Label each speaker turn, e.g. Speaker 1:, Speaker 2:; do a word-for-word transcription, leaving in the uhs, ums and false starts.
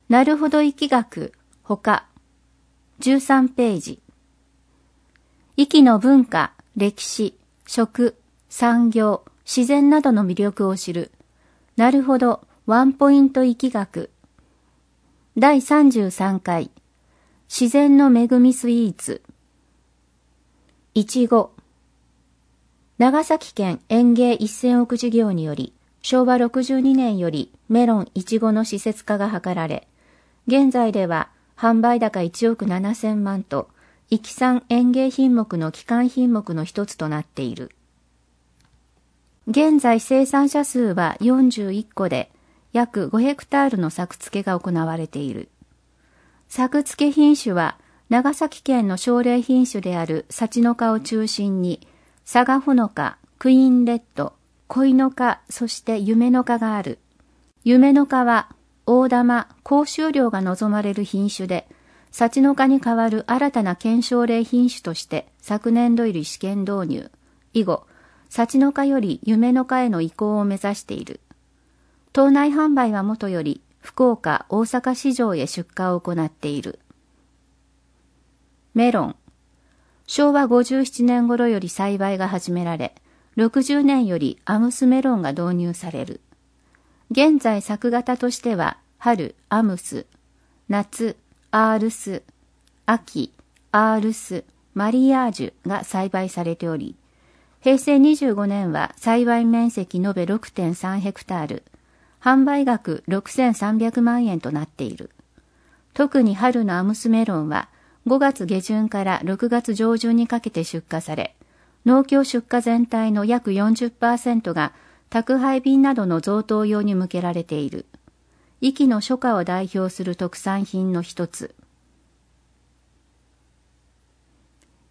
Speaker 1: なるほど疫学、他、じゅうさんページ。壱岐の文化、歴史、食、産業、自然などの魅力を知る。なるほど、ワンポイント疫学。だいさんじゅうさんかい、自然の恵みスイーツ。いちご。長崎県園芸せんおく事業により、しょうわろくじゅうにねんよりメロンいちごの施設化が図られ、現在では販売高いちおくななせんまんと、壱岐産園芸品目の基幹品目の一つとなっている。現在生産者数はよんじゅういっこで、約ごヘクタールの作付けが行われている。作付け品種は、長崎県の奨励品種である幸の花を中心に、佐賀穂の花、クイーンレッド、恋の花、そして夢の花がある。夢の花は、大玉、高収量が望まれる品種で、幸の花に代わる新たな検証例品種として昨年度より試験導入。以後、幸の花より夢の花への移行を目指している。島内販売はもとより、福岡、大阪市場へ出荷を行っている。メロン。しょうわごじゅうななねん頃より栽培が始められ、ろくじゅうねんよりアムスメロンが導入される。現在作型としては、春、アムス、夏、アールス、秋、アールス、マリアージュが栽培されており、へいせいにじゅうごねんは栽培面積延べ ろくてんさんヘクタール、販売額ろくせんさんびゃくまんえんとなっている。特に春のアムスメロンはごがつげじゅんからろくがつじょうじゅんにかけて出荷され、農協出荷全体の約 よんじゅっパーセント が宅配便などの贈答用に向けられている。壱岐の初夏を代表する特産品の一つ。